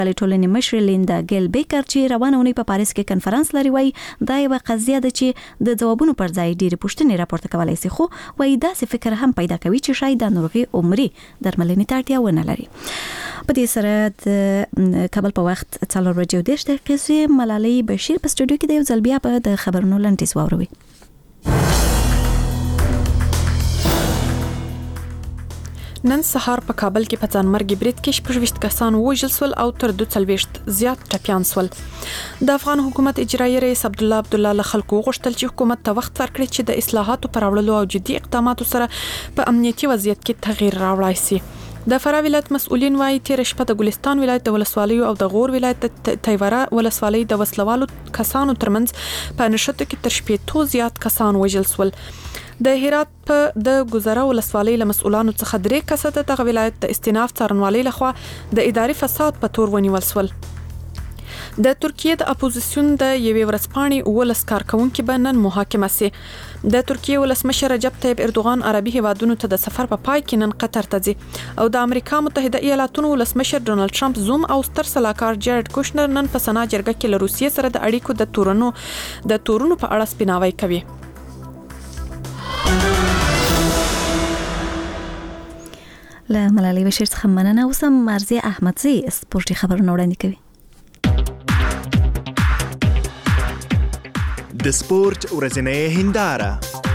ټولنې مشر لیندا ګیل بیکر چې روانه اونۍ په پاریس کې کنفرانس لري وایي دا یو قضیه ده چې د ځوابونو پر ځای ډېرې پوښتنې راپورته کولای شي خو وایي داسې فکر هم پیدا کوي چې شاید د ناروغي عمري درملنې ته اړتیا ونه لري. په دې سره د کابل په وخت 4:10 ملالۍ بشیر په سټوډیو کې د یو ځل بیا په د خبرونو لنډیز واوروي. نن سهار په کابل کې په ځانمرګي برید کې 26 کسان وژل شول او تر 240 زیات ټپيان شول. د افغان حکومت اجرایي رئیس عبدالله له خلکو غوښتل چې حکومت ته وخت ورکړي چې د اصلاحاتو پر وړاندې او جدي اقداماتو سره په امنیتي وضعیت کې تغییر راوړای شي. د فراه ولایت مسؤلین وايي تیر شپه د ګلستان ولایت د ولسوالیو او د غور ولایت د تیوره ولسوالۍ د وسلوالو کسانو ترمنځ په نشته کې تر 80 زیات کسان وژل شول. د هرات په د ګذره ولسوالۍ له مسؤلانو څخه 3 کسه د ولایت د استیناف څارنوالۍ لخوا د اداري فساد په تور ونیول شول. د ترکیه د اپوزیسیون د یوې ورځپاڼې ولس کارکونکو به نن محاکمه سي. د ترکیه ولسمشر رجب طیب اردوغان عربي هیوادونو ته د سفر په پای کې نن قطر ته ځي او د امریکا متحده ایالاتونو ولسمشر ډونالد ټرمپ زوم او ستر سلاکار جارډ کوشنر نن په سنا جرګه کې له روسیې سره د اړیکو د تورونو په اړه سپیناوی کوي. له ملالۍ بشیر څخه مننه. اوس هم مرضیه احمدزی سپورتي خبرونه وړاندې کوي. د سپورت ورځنۍ هنداره.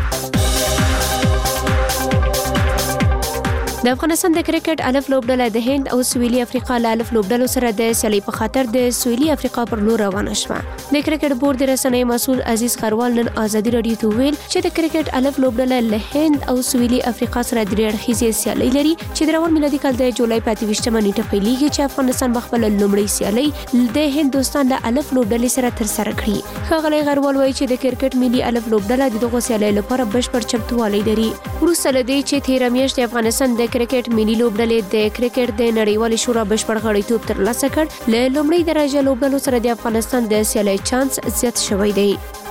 د افغانستان د کرکټ الف لوبډله د هند او سویلي افریقا له الف لوبډلو سره د سیالي په خاطر د سویلي افریقا پر لور روانه شوه. د کرکټ بورډ د رسنۍ مسؤل عزیز خروال نن ازادي رادیو ته ویل چې د کرکټ الف لوبډله له هند او سویلي افریقا سره د اړخیزې سیالي لري چې د روان میلادي کال د جولای 28 نیټه پیلېږي چې افغانستان خپل لومړی سیالي د هندستان له الف لوبډلې سره تر سره کړي. ښاغلی خروال وایي چې د کرکټ ملي الف لوبډله دغه سیالي لپاره بشپړ چمتووالی لري. وروسته له دې چې 13 میاشتې افغانستان د کرکټ ملي لوبډلې د کرکټ د نړیوالې شورا بشپړ غړیتوب ترلاسه کړ، له لومړۍ درجه لوبډلو سره د افغانستان د سیالۍ چانس زیات شوی دی.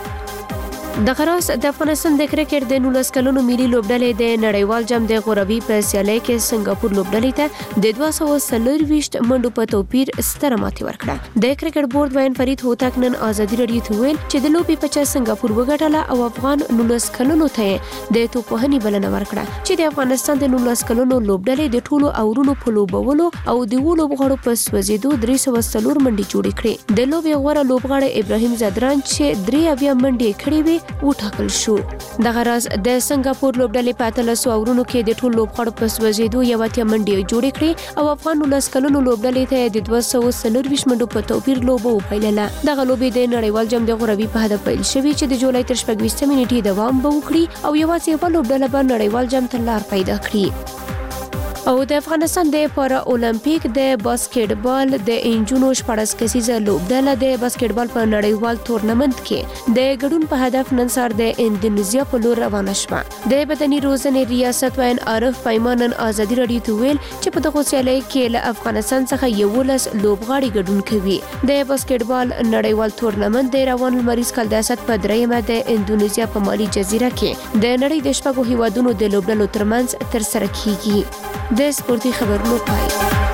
د غراس د افغانستان د کرکټ د 19 کلونو ملي لوبډلې د نړیوال جام د غوربي په سیالۍ کې سنگاپور لوبډلې ته د 240 منډو په توپیر ستره ماتې ورکړه. د کرکټ بورډ وین فرید هوتک نن ازادي رادیو ته ویل چې د لوبې په چا سنگاپور وګټله او افغان 19 کلونو ته د توپوهنې بلنه ورکړه چې د افغانستان د 19 کلونو لوبډلې د ټولو اورونو په لوبولو او د لوبغاړو په سوځېدو 304 منډې جوړې کړې. د لوبې غوره لوبغاړی ابراهیم زادران چې 3 منډې کړې وي وټاکل شو. د غراس د سنگاپور لوبډلې په 1300 اورونو کې د ټول لوبغاړو په سوځېدو 18 منډې جوړې کړې او افغان 19 کلونو لوبډلې ته د 240 منډو په توپیر لوبه وپیلله. دغه لوبې د نړیوال جام د غوربي په هدف پیل شوې چې د جولای تر 26 نیټې دوام به وکړي او یوازې یوه لوبډله به نړیوال جام ته لار پیدا کړي. او د افغانستان د پارا اولمپیک د باسکټبال د انجونو 14 کسیزه لوبډله د باسکټبال په نړیوال تورنمنت کې د ګډون په هدف نن سهار د اندونیزیا په لور روانه شوه. د بدني روزنې ریاست وین عارف پیمانن ازادي رادیو ته ویل چې په دغه سیالۍ کې له افغانستان څخه 11 لوبغاړي ګډون کوي. د باسکټبال نړیوال تورنمنت د روان لمریز کال د اسد په درېمه د اندونیزیا په مالي جزیره کې د نړۍ د شپږو هیوادونو د لوبډلو ترمنځ تر سره کیږي. د سپورتي خبرونو پای.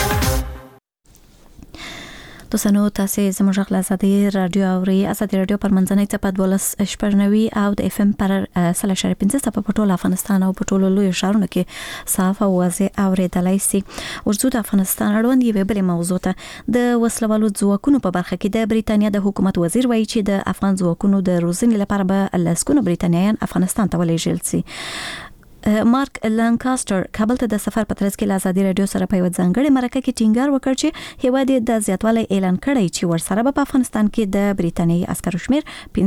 دوستانو تاسو زموږ غږ له ازادي رادیو اوري. ازادي رادیو پر منځنۍ څپه 12 او د اف ام پر 3.5 څپه په ټول افغانستان او په ټولو لوی ښارونو کې صاف او واضح اوریدلای شي. ورځو د افغانستان اړوند یوه بل موضوع ته د وسلوالو ځواکونو په برخه کې د بریتانیا د حکومت وزیر وایي چې د افغان ځواکونو د روزنې لپاره به لسګونه بریتانیایان افغانستان ته ولېږل شي. مارک لانکاستر کابل ته د سفر په ترڅ کې له ازادي رادیو سره په یو ځانګړي مرکه کې ټینګار وکړ چې هیواد د زیاتوالی اعلان کړی چې ورسره په افغانستان کې د بریتانیایي عسکرو شمیر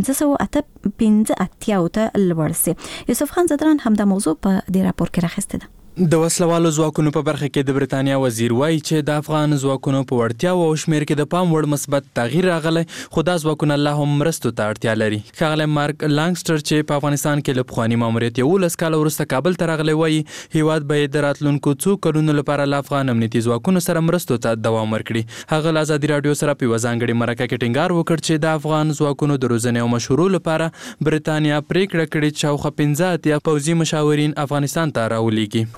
585 ته لوړ شي. یوسف خان زدران هم د موضوع په دې راپور کې راخسته ده. د وسلوالو ځواکونو په برخه کې د بریتانیا وزیر وایي چې د افغان ځواکونو په وړتیا او شمیر کې د پام وړ مثبت تغییر راغلی، خو دا ځواکونه لا هم مرستو ته اړتیا لري. ښاغلی مارک لانګسټر چې په افغانستان کې له پخواني ماموریت 11 کاله وروسته کابل ته راغلی وایي هیواد به د راتلونکو څو کلونو لپاره له افغان امنیتي ځواکونو سره مرستو ته دوام ورکړي. هغه له ازادي رادیو سره په یوه ځانګړې مرکه کې ټینګار وکړ چې د افغان ځواکونو د روزنې او مشورو لپاره بریتانیا پریکړه کړې چې شاوخوا 15 پوځي مشاورین افغانستان ته راولېږي.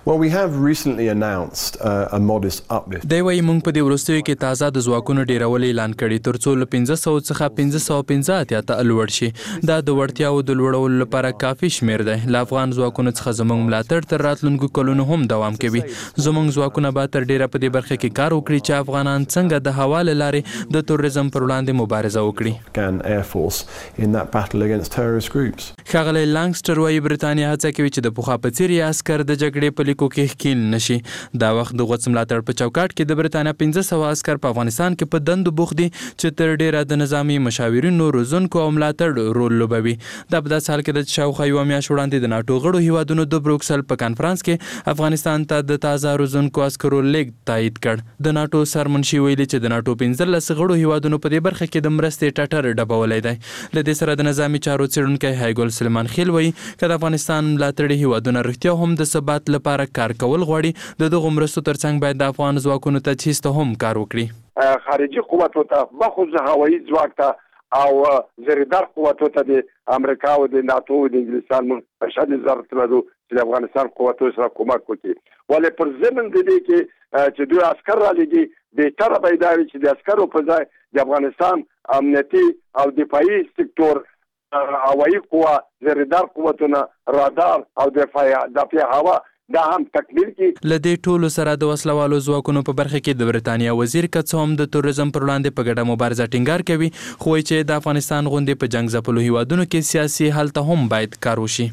Well, we have recently announced a modest uplift. دی وايي موږ په دې وروستیو کې تازه د ځواکونو ډیرول اعلان کړي ترڅو له 1500 څخه 1550 ته لوړ شي. دا د وړتیاو د لوړولو لپاره کافي شمیر دی. له افغان ځواکونو څخه زموږ ملاتړ تر راتلونکو کلونو هم دوام کوي. زموږ ځواکونه به تر ډیره په دې برخه کې کار وکړي چې افغانان څنګه د هوا له لارې د تروریزم پر وړاندې مبارزه وکړي. Air Force in that battle against terrorist groups. ښاغلی لانګسټر وايي برتانیا هڅه کوي چې د پخوا په څیر یې عسکر د جګړې په لیکو کې ښکیل نشي. دا وخت د غوڅ ملاتړ په چوکاټ کې د برتانیا 1500 عسکر په افغانستان کې په دندو بوخت دي چې تر ډیره د نظامی مشاورینو روزونکو او ملاتړ رول لوبوي. دا په داسې حال کې د شاوخوا یوه میاشت وړاندې د ناټو غړو هیوادونو د بروکسل په کانفرنس کې افغانستان ته د تازه روزونکو عسکرو لیږد تایید کړ. د ناټو سرمنشي ویلي چې د ناټو 15 غړو هیوادونو په دې برخه کې د مرستې ټټر ډبولی دی. له دې سره د نظامي چارو څېړونکی هایګل سلیمان خیل وایي که د افغانستان ملاتړي هیوادونه رښتیا هم د ثبات لپاره کار کول غواړي د دغو مرستو ترڅنګ باید د افغان ځواکونو تجهیز ته هم کار وکړي. خارجي قوتو ته بخصوص هوایي ځواک ته او زریدار قوتو ته د امریکا او د ناتو او د انګلستان مشهد ضرورت لرو چې د افغانستان قوتو سره کومک وکړي. ولې پر ضمن د دې کې چې دوی عسكر را لګي بهتره پیدا وي چې د عسکرو په ځای د افغانستان امنیتي او دفاعي سکتور هوایي قوه زریدار قوتونه رادار او دفاع هوا دا هم تکمیل کی. لدې ټولو سره د وسلوالو ځواکونو په برخه کې د برتانیا وزیر که څه هم د تروریزم پر وړاندې په ګډه مبارزه ټینګار کوي خو چې د افغانستان غوندې په جنگ ځپلو هیوادونو کې سیاسي حل ته هم باید کار وشي.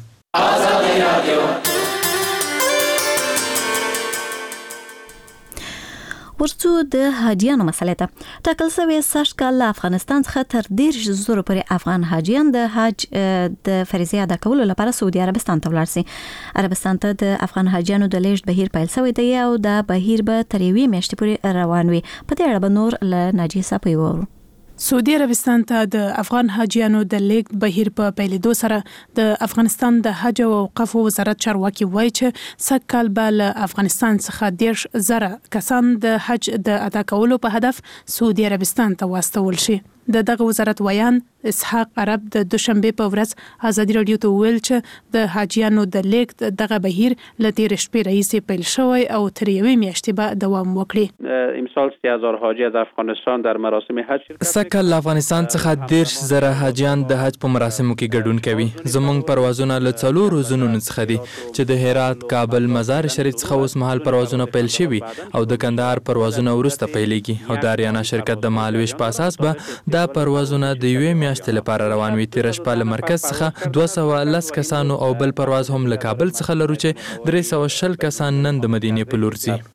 ورڅو د حاجیانو مسلې ته ټاکل شوی سږ کال له افغانستان څخه تر 10,000 پورې افغان حاجیان د حج د فریضې ادا کولو لپاره سعودي عربستان ته ولاړ شي. عربستان ته د افغان حاجیانو د لیږد بهیر پیل شوی دی او دا بهیر به تر یوې میاشتې پورې روان وي. په دې اړه به نور له ناجیه صاحب وورو. سعودي عربستان ته د افغان حاجیانو د لیږد بهیر په پیلېدو سره د افغانستان د حج او اوقافو وزارت چارواکي وایي چې سږ کال به له افغانستان څخه 10,000 کسان د حج د ادا کولو په هدف سعودي عربستان ته واستول شي. د دغه وزارت ویان اسحاق عرب د دوشنبه په ورځ ازادي رادیو ته ویل چې د حاجیانو د لیږد دغه بهیر له تیر شپې راهیسې پیل شوی او تر یوې میاشتې به دوام وکړي. امسال 30,000 حاجی از افغانستان در مراسم حج سکه له افغانستان څخه 10,000 حاجیان د حج په مراسمو کې ګډون کوي. زموږ پروازونه له 4 روزونو څخه دي چې د هرات، کابل، مزار شریف څخه اوس مهال پروازونه پیل شوي او د کندهار پروازونه وروسته پیلېږي او د اریانا شرکت د مالویش په اساس به دا پروازونه د یوې میاشتې لپاره روان وي. تیر شپه له مرکز څخه 210 کسانو او بل پرواز هم له کابل څخه لرو چې 360 کسان نن د مدینې په لور ځي.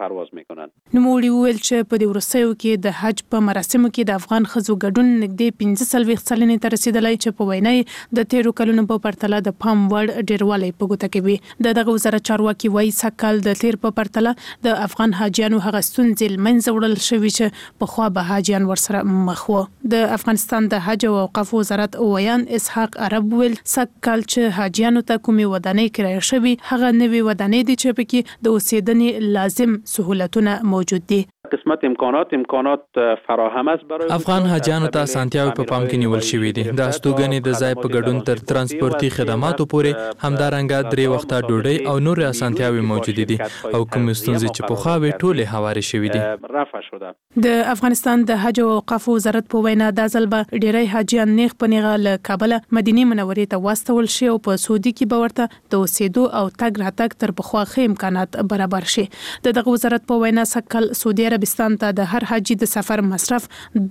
نوموړي وویل چې په دې وروستیو کې د حج په مراسمو کې د افغان ښځو ګډون نږدې 45 سلنې ته رسیدلی چې په وینا یې د تیرو کلونو په پرتله د پام وړ ډیروالی په ګوته کوي. دغه وزارت چارواکي وایي سږ کال د تیر په پرتله د افغان حاجیانو هغه ستونزې له منځه وړل شوي چې پخوا به حاجیان ورسره مخ وو. د افغانستان د حج او اوقافو وزارت ویان اسحاق عرب ویل سږ کال چې حاجیانو ته کومې ودانۍ کرایه شوي هغه نوې ودانۍ دي چې پکې د اوسېدنې لازم سهولتونه موجود دي. قسمت امکانات فراهم است برای افغان حاجیانو ته اسانتیاوې په پام کې نیول شوې دي. د استوګنې د ځای په ګډون تر ترانسپورتي خدماتو پورې همدارنګه 3 وخته ډوډۍ او نور اسانتیاوې موجودې دي او کوم ستونزې چې پخوا وې ټولې هوارې شوې دي رفع شده. د افغانستان د حج او اوقافو وزارت په وینا د ځل به ډېری حاجیان نیغ په نیغه له کابل مدینې منورې ته واستول شي او په سعودي کې به ورته د اوسېدو او تګ راتګ تر پخوا ښه امکانات برابر شي. دغه وزارت په وینا سږ کال سعودي عربستان ته د هر حاجی د سفر مصرف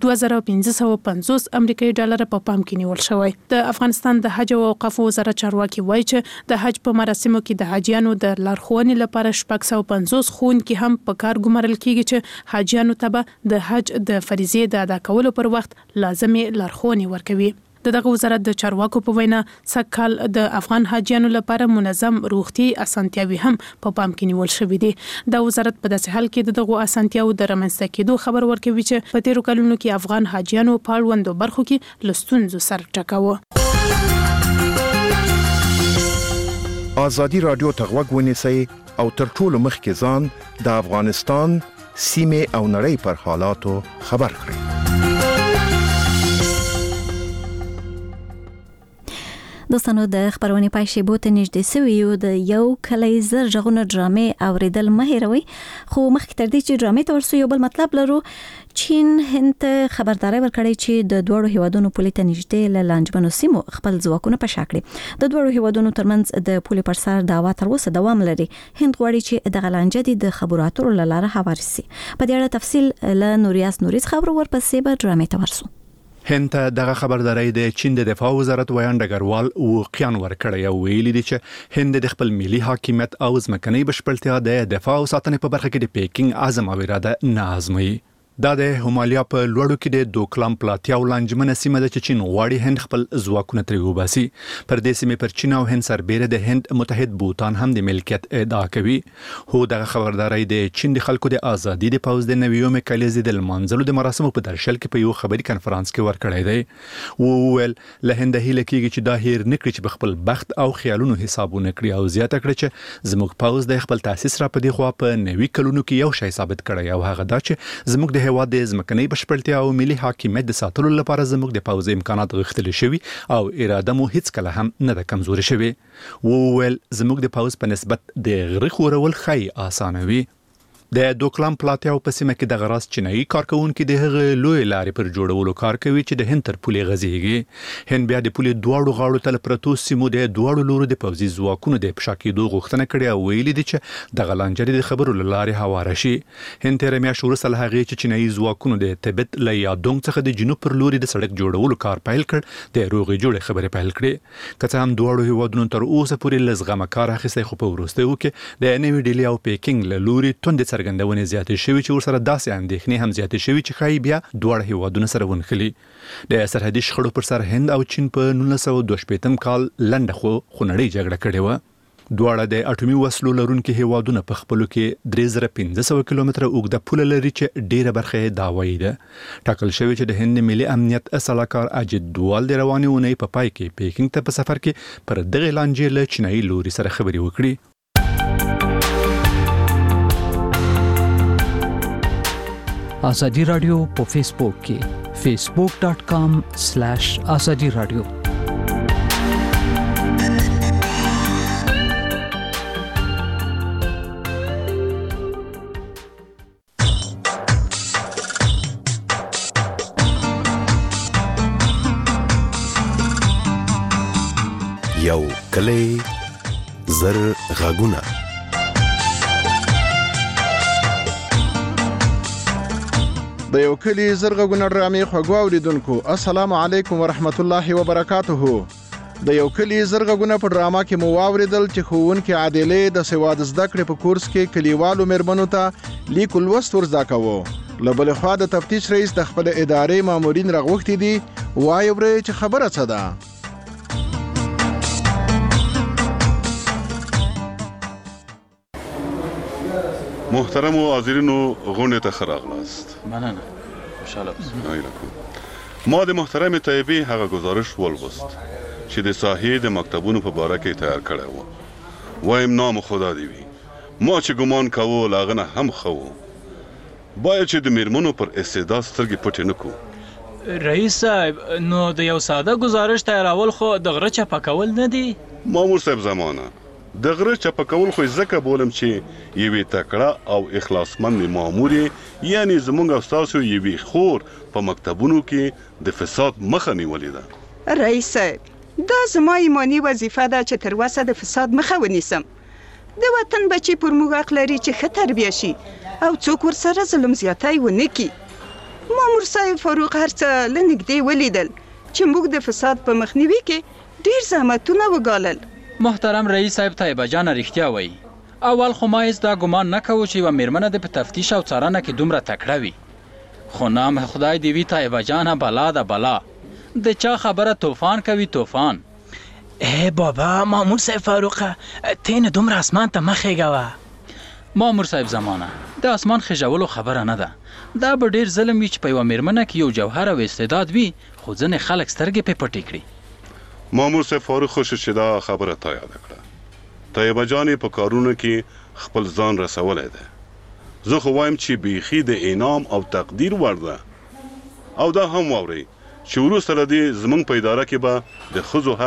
2550 امریکایي ډالر په پام کې نیول شوی. د افغانستان د حج او اوقافو وزارت چارواکي وایي چې د حج په مراسمو کې د حاجیانو د لارښوونې لپاره 650 ښوونکي هم په کار ګمارل کیږي چې حاجیانو ته به د حج د فریضې د ادا کولو پر وخت لازمي لارښوونې ورکوي. دغه وزارت د چارواکو په وینا سږ کال د افغان حاجیانو لپاره منظم روغتي اسانتیاوي هم په پام کې نیول شوې دي. د وزارت په داسې حال کې دغه اسانتیاوو د رامنځته کېدو خبر ورکوي چې په تیرو کلونو کې افغان حاجیانو په اړوندو برخو کې له ستونزو سر ټکاوه. ازادي رادیو ته غوږ ونیسئ او تر ټولو مخکې ځان د افغانستان سیمې او نړۍ پر حالاتو خبر کړئ. دوستانو د خبرونې پای شیبو ته نږدې سوي یو د یو کلی زر غږونه ډرامې اوریدل مه هېروئ خو مخکې تر دې چې ډرامې ته ورسو یو بل مطلب لرو چین هند ته خبرداري ورکړې چې د دوړو هیوادونو پولې ته نږدې له لانجمنو سیمو خپل ځواکونه پشا کړي د دوړو هیوادونو ترمنځ د پولې پر سر دعوا تر اوسه دوام لري هند غواړي چې د لانجې د خبرو اترو لاره هوار شي په دې اړه تفصیل له نوریاس خبرو ورپسې به ډرامې ته ورسو هند ته دغه خبرداري د چین د دفاع وزارت ویان ډګروال وقیان ورکړی او ویلي دي چې هند د خپل ملي حاکمیت او ځمکنۍ بشپړتیا د دفاع او ساتنې په برخه کې د پیکینګ عزم او اراده نه ازموي دا د همالیا په لوړو کې د دوکلام پلاتیا او لانجمنه سیمه د چین غواړي هند خپل ځواکونه ترې وباسي پر دې سیمه پر چین او هند سربېره د هند متحد بوتان هم د ملکیت ادعا کوي هو دغه خبرداري د چین د خلکو د ازادي د پاوز د نویوم کلیزې د منځلو د مراسمو په درشل کې په یو خبري کانفرنس کې ورکړی دی وویل له هند هیله کېږي چې دا هیر نکړي چې خپل بخت او خیالونو حسابونه کړی او زیاته کړي چې زموږ پاوز د خپل تاسیس را په دی خو په نوي کلونو کې یو شی ثابت کړی او هغه دا چې زموږ د هواد د ځمکنۍ بشپړتیا او ملي حاکمیت د ساتلو لپاره زموږ د پوځي امکانات غښتلي شوي او اراده مو هیڅ کله هم نه ده کمزوري شوي وویل زموږ د پوځ په نسبت د غره خورول خی اسانه وي د دوکلام پلاتیا په سیمه کې د غراس چینایي کارکونکو د هغه لوی لارې پر جوړولو کار کوي چې د هند تر پولې غځيږي هند بیا د پولې دواړو غاړو تل پرتو سیمو د دواړو لورو د پوځي ځواکونو د پښاکېدو غوښتنه کړې او ویلي دي چې د غلانجري د خبرو لارې هواره شي هند تر میاشتې وروسته له هغې چې چینایي ځواکونو د تبت له یادونګ څخه د جنوب پر لوري د سړک جوړولو کار پیل کړ د روغې جوړې خبرې پیل کړې که څه هم دواړو هیوادونو تر اوسه پورې لزغمه کار اخیستی خو په وروستیو کې د نوې ډیلي او پیکینګ له لوري توندې څرګندونې زیاتې شوي چې ورسره داسې اندېښنې هم زیاتې شوي چې ښایي بیا دواړه هیوادونه سره ونښلي د سرحدي شخړو پر سر هند او چین په 1962 کال لنډه خو خونړۍ جګړه کړې وه دواړه د اټومي وسلو لرونکي هیوادونه په خپلو کې 3500 کیلومتره اوږده پوله لري چې ډیره برخه یې داوایي ده ټاکل شوی چې د هند ملي امنیت اصلاحکار اجد دوال د روانې اونۍ په پای کې پیکینګ ته په سفر کې پر دغه لانجې له چینایي لوري سره خبرې وکړي آزادی رادیو په فیسبوک کې facebook.com/azadi radio یو کلی زر غږونه د یو کلی زرغونه ډرامې خوږو اوریدونکو السلام علیکم ورحمت الله وبرکاتہ د یو کلی زرغونه په ډراما کې مو واوریدل چې ښوونکي عادلې د سواد زده کړې په کورس کې کلیوالو مېرمنو ته لیک لوست ورزده کوو له بلې خوا د تفتیش رئیس د خپل ادارې مامورین راغوښتي دي وایي ورې چې خبره څه ده محترم حاضرینو غونډې ته ښه راغلاست مننه خوشاله اوسئ ما د محترم طیبې هغه گزارش ولوست چې د ساحې د مکتبونو په باره کې تیار کړی و وایم نام خدا دی وي ما چې ګمان کوو له هغه نه هم ښه و باید چې د میرمنو پر استعداد سترګې پټې نه کړو رئیس صاحب نو د یو ساده گزارش تیارول خو د غره چپه کول نه دي مامور صاحب زمانه د غره چپه کول خو ځکه بولم چې یوې تکړه او اخلاصمند مامورې یعنی زموږ او ستاسو یوې خور په مکتبونو کې د فساد مخه نیولې ده رئیس صاحب دا زما ایمانی وظیفه ده چې تر اوسه د فساد مخه ونیسم د وطن بچي پر موږ حق لري چې ښه تربیه شي او څوک ورسره ظلم زیاتی ونه کړي مامور صاحب فاروق هر څه له نږدې ولیدل چې موږ د فساد په مخنیوي کې ډېر زحمتونه وګالل محترم رئیس صاحب طیبه جان رښتیا وایي اول خو ما هیڅ دا ګمان نه کوو چې یوه میرمنه د په تفتیش او څارنه کې دومره تکړه وي خو نام خدای دې وي طیبه جانه بلا ده بلا د چا خبره طوفان کوي طوفان ای بابا مامور صاحب فاروقه ته نه دومره اسمان ته مه خیږوه مامور صاحب زمانه د اسمان خیژولو خبره نه ده دا به ډېر ظلم وي چې په یوه میرمنه کې یو جوهر او استعداد وي خو ځینې خلک سترګې پې پټې کړي مامور صاحب فاروق خوش چې دا خبره تا یاده کړه طیبه جانې په کارونو کې خپل ځان رسولی دی زه خو وایم چې بیخي د انعام او تقدیر وړ ده او دا هم واورئ چې وروسته له دې زموږ په اداره کې به د ښځو حق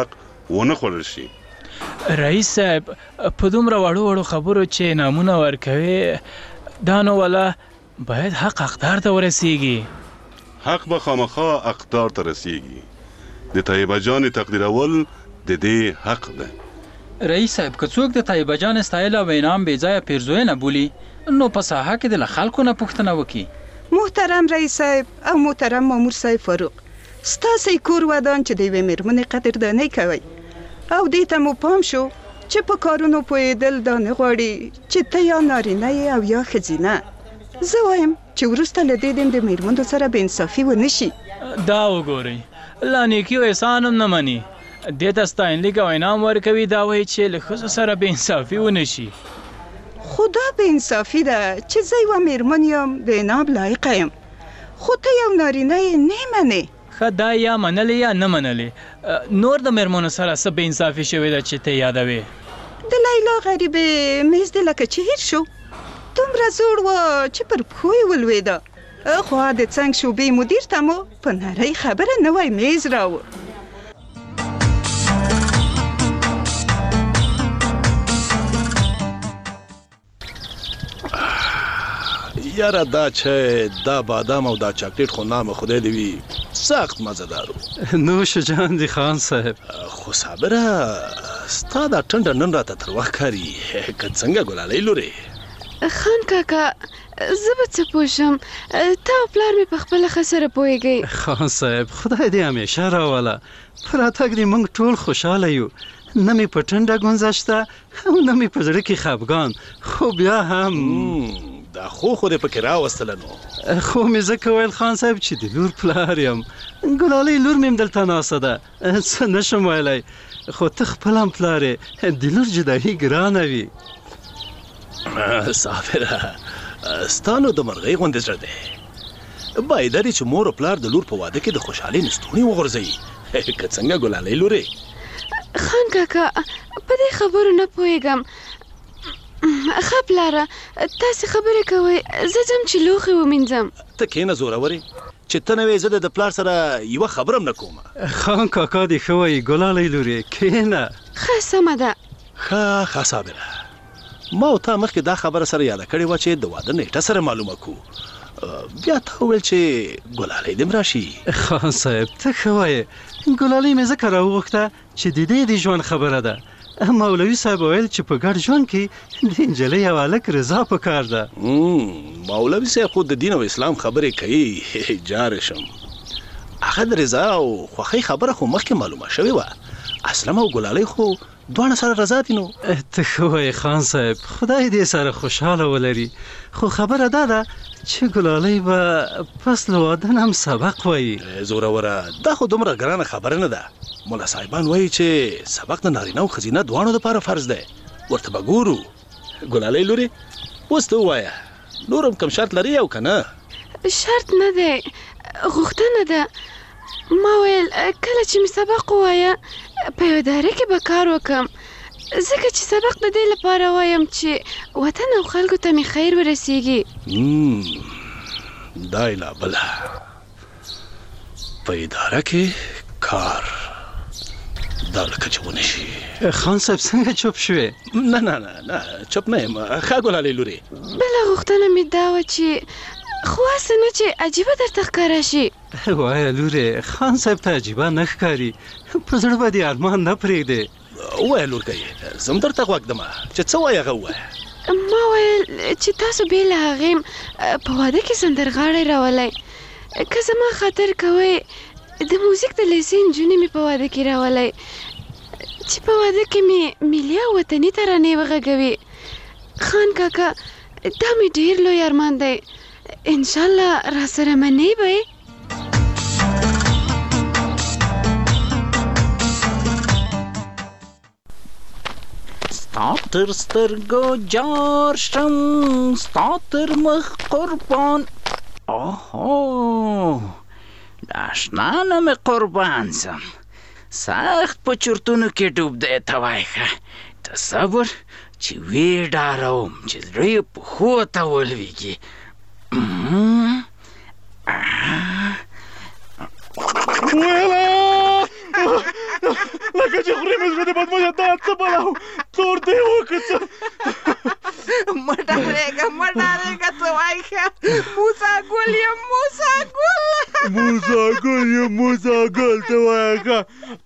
ونه خوړل شي. رئیس صاحب په دومره وړو خبرو چې نامونه ورکوي دا نو ولا باید حق حقدار ته ورسیږي. حق به خامخا حقدار ته رسیږي. د طیبه جان تقدیرول د دې حق ده. رئیس صاحب که څوک د طیبه جان ستایل او انعام بې ځایه پیرزوینه بولي نو په ساحه کې د خلکو نه پوښتنه وکړي. محترم رئیس صاحب او محترم مامور صاحب فاروق، ستاسې کور ودان چې د یوې مېرمنې قدردانۍ کوئ او دې ته مو پام شو چې په کارونو پوهېدل دا نه غواړي چې ته یا نارینه یې او یا ښځینه. زه وایم چې وروسته له دې د مېرمنو سره بې انصافي ونه شي. دا وګورئ لا نیکي او احسان هم نه مني، دې ته ستاینلیک او انعام ورکوي، دا وایي چې له ښځو سره بې انصافي ونه شي. خو دا بې انصافي ده چې زه یوه مېرمن یم د انعام لایقه یم، خو ته یو نارینه یې نه منې. ښه دا یا منلې یا نه منلې، نور د مېرمنو سره څه بې انصافي شوې ده چې ته یادوې؟ د لیلا غریبې میز دې لکه چې هیر شو، دومره زوړ و چې پر پښو یې ولوېده، خوا د څنګ شوبې مدیر ته مو په نرۍ خبره نوی میز راوړ. یاره دا چای، دا بادام او دا چاکلیټ خو نام خدای دی وي سخت مزهدارو. نوش جان دی خان صاحب. خو صابره ستا دا ټنډه نن راته تروه ښکاري، که څنګه ګلالۍ لورې؟ خان کاکا زه به څه پوه شم، تا او پلار مې په خپله ښه سره پوهېږئ. خان صاحب خدای دې همیشه راوله، په راتګ دې موږ ټول خوشحاله یو، نه مې په ټنډه ګونځه شته او نه مې په زړه کې خفګان، خو بیا هم دا خو دې پکې راوستله نو. خو مې ځکه ویل خان صاحب چې د لور پلار یم، ګلالۍ لور مې هم دلته ناسته ده، څه نشم ویلی، خو ته خپل هم پلار یې، د لور جدایي ګرانه وي. صابره ستا نو د مرغۍ غوندې زړه دی، باید لري چې مور او پلار د لور په واده کې د خوشحالۍ نستوڼي وغورځوي، که څنګه ګلالۍ لورې؟ خان کاکا په دې خبرو نه پوهېږم. ښه پلاره تاسې خبرې کوئ، زه ځم چې لوښي ومینځم. ته کښېنه زورورې، چې ته نه وې زه د پلار سره یوه خبره هم نه کوم. خان کاکا دې ښه وایي ګلالۍ لورې، کښېنه. ښه سمه ده. ښه صابره، ما او تا مخکې دا خبره سره یاده کړې وه چې د واده نیټه سره معلومه کړو، بیا تا وویل چې ګلالۍ دې م راشي. خان صاحب ته ښه وایې، ګلالۍ مې ځکه راوغوښته چې د دې د ژوند خبره ده، مولوي صاحب ویل چې په ګډ ژوند کې د نجلۍ او هلک رضا پکار ده. مولوي صاحب خو د دین او اسلام خبرې کوي، جارې شم، هغه د رضا او خوښۍ خبره خو مخکې معلومه شوې وه، اسلم او ګلالۍ خو دواړه سره رضا دي. نو ته ښه وایې خان صاحب، خدای دې سره خوشحاله ولري، خو خبره دا ده چې ګلالۍ به پس له واده نه هم سبق وایي. زوروره دا خو دومره ګرانه خبره نه ده، مولا صاحبان وایي چې سبق د نارینه او ښځینه دواړو دپاره فرض دی، ورته به ګورو. ګلالۍ لورې اوس ته ووایه نور هم کوم شرط لري او که نه؟ شرط نه دی، غوښتنه ده. ما ویل کله چې مې سبق ووایه په یو اداره کې به کار وکړم، ځکه چې سبق د دې لپاره وایم چې وطن او خلکو ته مې خیر ورسیږي. دا لا بله په اداره کې کار، دا لکه چې ونه شي. خان صاحب څنګه چوپ شوې؟ نه چوپ نه یم. ښه ګلالۍ لورې، بله غوښتنه مې دا وه چې خو هسې نه چې عجیبه درته ښکاره شي. وایه لورې، خان صاحب ته عجیبه نه ښکاري، په زړه به دې ارمان نه پرېږدې. ووایه لورګۍ، زه هم درته غوږ دمه چې څه وایه هغه ووایه. ما ویل چې تاسو بې له هغې په واده کې سندرغاړی راولی، که زما خاطر کوئ د موزیک د لیسې نجونې مې په واده کې راولی چې په واده کې مې ملي او وطني ترانې وغږوي. خان کاکا دا مې ډېر لوی ارمان دی، انشاءالله را سره منې به یې؟ ستا تر سترګو جار شم، ستا تر مخ قربان، اوهو د اشنا نه مې قربان سم، سخت په چرتونو کې ډوب دی. ته وایې ښه تصور چې ویې ډاروم چې زړه یې پښو ته ولویږي. لکه لکه چې خوري مې زړه د بدمشه دا څه بلاو تور دی وکړه مه ډارېږه ته وایي ښه موسی ګل یم موسی ګل ته وایه ښه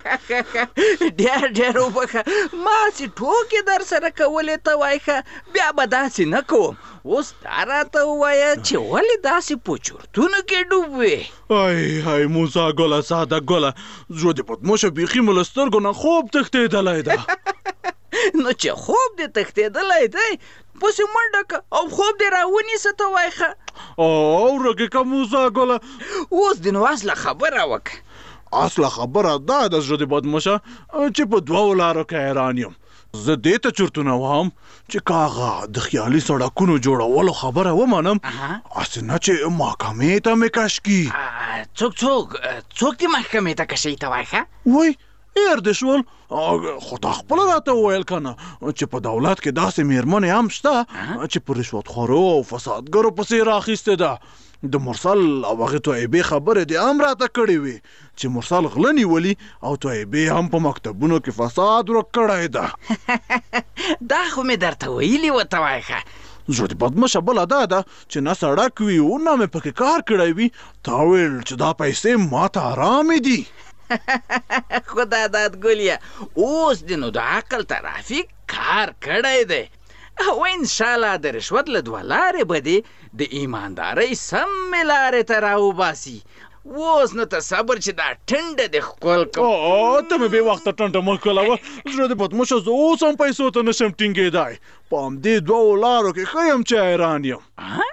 ډېر وبخه ما چې ټوکې در سره کولې ته وایي ښه بیا به داسې نه کوم اوس دا راته ووایه چې ولې داسې په چورتونو کې ډوب وې ای موسی ګله ساده ګله زړه د بدمشه بیخي مو له سترګو نه خوب تښتېدلی ده نو چې خوب دې تښتېدلی دی پسې منډه که او خوب دې راونیسه ته وایي ښه اورګې که موسی ګله اوس دې نو اصله خبره وکړه اصله خبره دا ده زړه د بدمشه چې په دوو لارو کې حیران یم زه دې ته چورتونه وهم چې کاغه د خیالي سړکونو جوړولو خبره ومنم هسې نه چې محکمې ته مې کش کي څوک دې محکمې ته کشوي ته وایي ښه وای هېر دې شول خو تا خپله راته وویل که نه چې په دولت کې داسې مېرمنې هم شته چې په رشوتخورو او فسادګرو پسې راخیستې ده د مرسل او هغې طیبې خبرې دې هم راته کړې وې چې مرسل غله نیولي او طیبې هم په مکتبونو کې فساد ورک کړی ده دا خو مې درته ویلي وه ته وایي ښه زړه د بدمشه بله دا ده چې نه سړک وي او نه مې پکې کار کړی وي تا ویل چې دا پیسې ماته ارامې دي خدا داد ګلیه اوس دې نو د عقل ترافیک کار کړی دی او انشاءالله د رشوت له دوه لارې به دې د ایماندارۍ سمې لارې ته راوباسي اوس نو ته صبر چې دا ټنډه دې ښکل کړم ته مې بې وخته ټنډه مه ښکلوه زړه د بدمشه زه اوس هم پیسو ته نشم ټینګېدی په همدې دوو لارو کې ښه یم چې حیران یم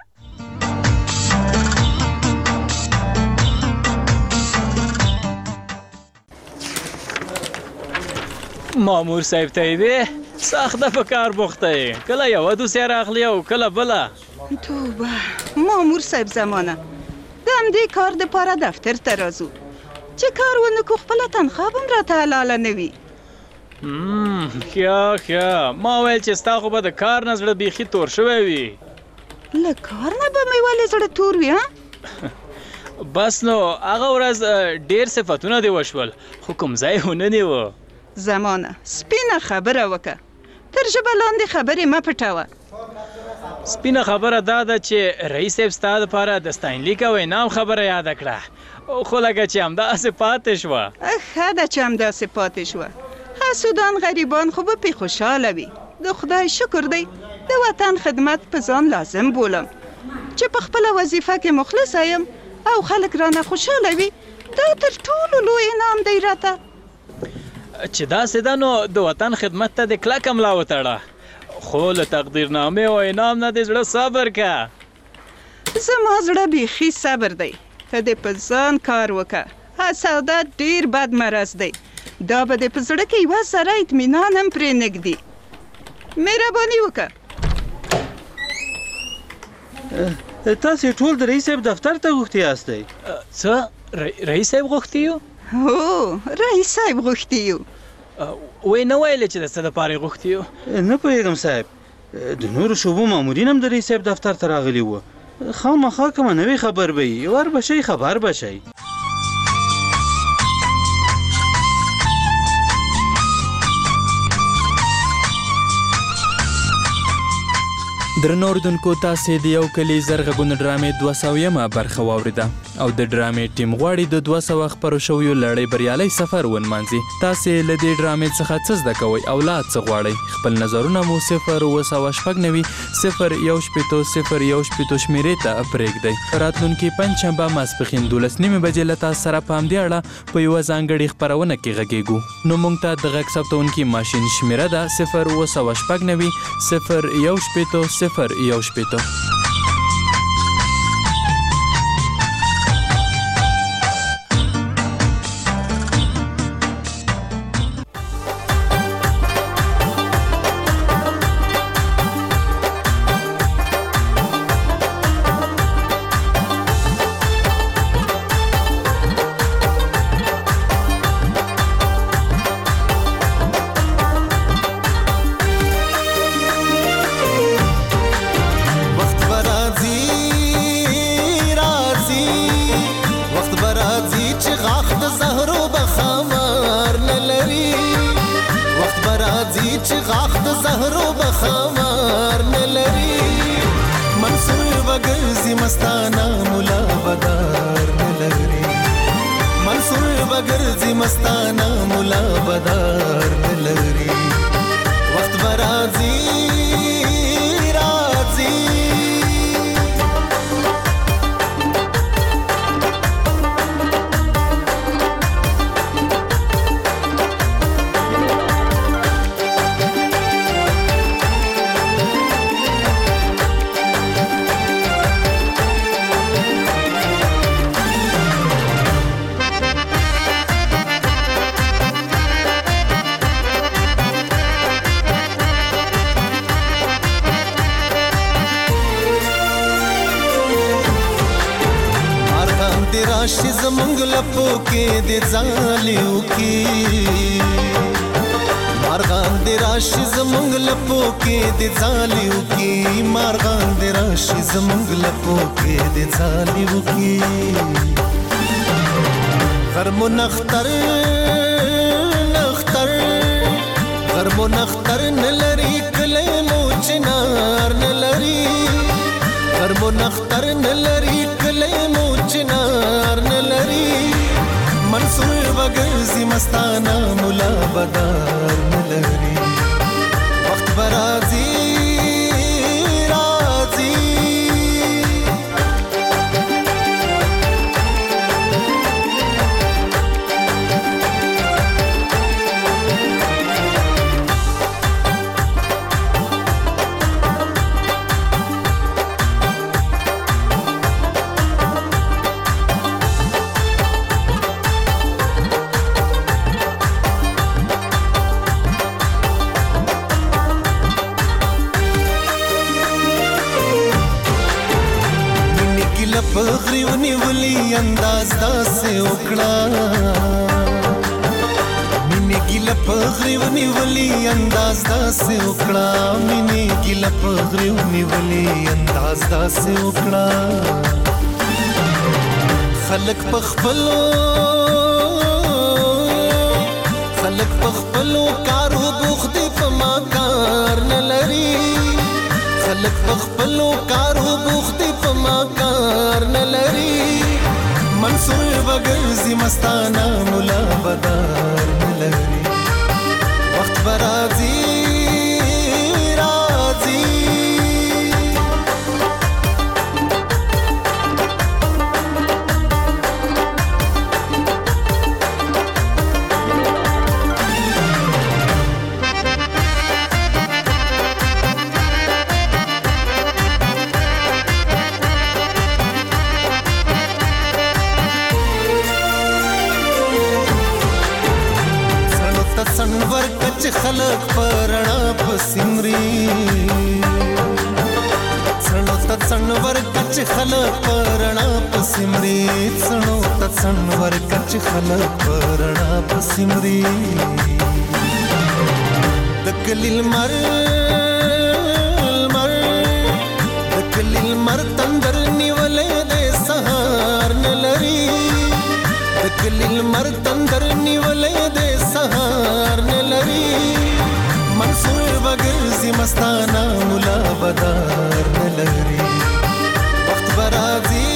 مامور صاحب طیبې سخته په کار بوخته یې کله یوه دوسیه راخلي او کله بله توبه مامور صاحب زمانه د همدې کار دپاره دفتر ته راځو چې کار ونه کړو خپله تنخواه به هم راته حلاله نه وي ښه ما ویل چې ستا خو به د کار نه زړه بیخي تور شوی وي له کار نه به مې ولې زړه تور وي بس نو هغه ورځ ډېر صفتونه دې وشول خو کوم ځای ونه نیوه زمانه سپینه خبره وکړه تر ژبه لاندې خبرې مه پټوه سپینه خبره دا ده چې رئیس صاحب ستا دپاره د ستاینلیک او انعام خبره یاده کړه خو لکه چې همداسې پاتې شوه ښه ده چې همداسې پاتې شوه حسودان غریبان خو به پې خوشحاله وي د خدای شکر دی د وطن خدمت په ځان لازم بولم چې په خپله وظیفه کې مخلصه یم او خلک رانه خوشحاله وي دا تر ټولو لوی انعام دی راته چې داسې ده نو د وطن خدمت ته دې کلکه ملا وتړه خو له تقدیرنامې او انعام نه دې زړه صبر که زما زړه بیخي صبر دی ته دې په ځان کار وکړه حسادت ډېر بد مرض دی دا به دې په زړه کې یوه ذره اطمینان هم پرې نږدي مهرباني وکړه تاسې ټول د رئیس صاحب دفتر ته غوښتي یاستئ څه رئیس صاحب غوښتي یو هو رئیس صاحب غوښتي یو وی نه ویلې چې د څه دپاره یې غوښتي یو نه پوهېږم صاحب د نورو شعبو مامورین هم د رئیس صاحب دفتر ته راغلي وو خامخا کومه نوې خبر به وي ور به شئ خبر به شئ درنو اردوونکو تاسې د یو کلي زرغږونه ډرامې 200مه برخه واورېده او د ډرامې ټیم غواړي د 200 خپرو شویو لړۍ بریالی سفر ونمانځي تاسې له دې ډرامې څخه څه زده کوئ او لا څه غواړئ خپل نظرونه مو 0 799 0 شمیرې ته پرېږدئ راتلونکي پنجشنبه ماسپښین 12 بجې له تاسو سره په همدې اړه په یوه ځانګړې خپرونه کې غږیږو نو موږ ته د غږ ثبتونکي ماشین شمیره ده 0 وقت چې غاخ د زهرو بخمار نه لري منصور بګرځي مستانه مولا بدار نه لري منصور بګرځي مستانه مولا بدار نه لري وخت برازي راځي راشي زمونږ لپو کې د ځالیو کې مارغان د راشي زمونږ لپو کې د ځالیو کې مارغان د راشي زمونږ لپو کې د ځالیو کې غرمو نختر نختر غرمو نختر نلري کله مو چنار نلري غرمو نختر نلري کله مو چنار نلري منصور بګرځي مستانه مولا بدار نلري وخت برازي راځي پغری ونیولی انداز داسې وکړه مینې ګیله پغری ونیولی انداز داسې وکړه مینې ګیله پغری ونیولی انداز داسې وکړه خلک په خپلو کارو بوخت دي په ما کار نه لري خلک په خپلو کارو بوخت دي په ما کار نه لري منصور بګرځي مستانه مولا بدار نه لري وخت برازي راځي سنور کچ خلق پرنا پسمري سنو ت سنور کچ خلق پرنا پسمري سنو ت سنور کچ خلق پرنا پسمري دکلیل مر دکلیل مر تندر نیولې د سهار نلري دکلیل مر تندر نیولې د سهار نلري منصور بګرځي مستانه مولا بدار نلري وخت برازي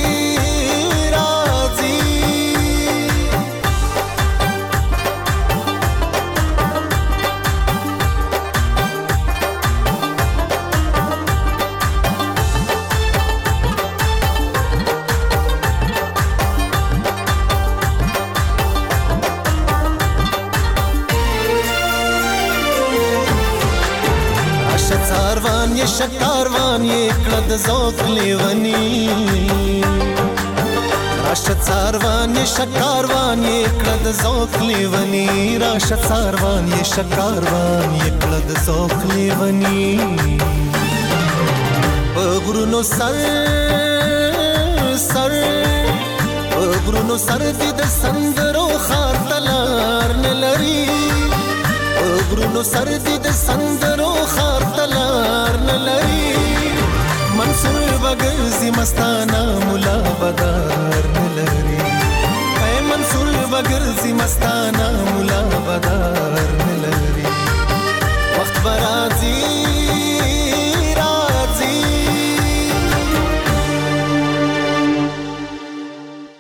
راځي ये शकारोان ये कद ذوق लेवनी راشد ساروان ये शकारोان ये कद ذوق लेवनी راشد ساروان ये शकारोان ये कद ذوق लेवनी غرونو سر سر غرونو سر دې د سندرو خار تلار نلري غرونو سر دې د سندرو خار تلار نلري منصور بګرځي مستانه مولا بدار نلري